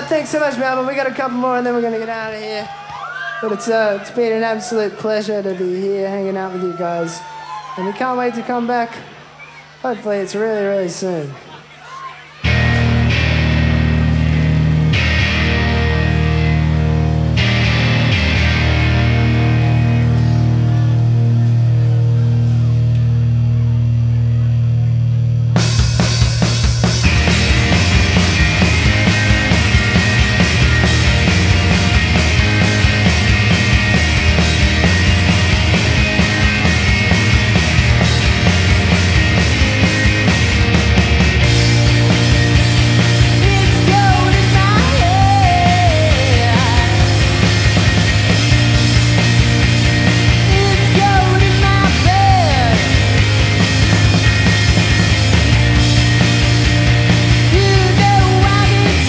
Thanks so much, man. But we got a couple more and then we're going to get out of here. But it's been an absolute pleasure to be here hanging out with you guys. And we can't wait to come back. Hopefully it's really, really soon.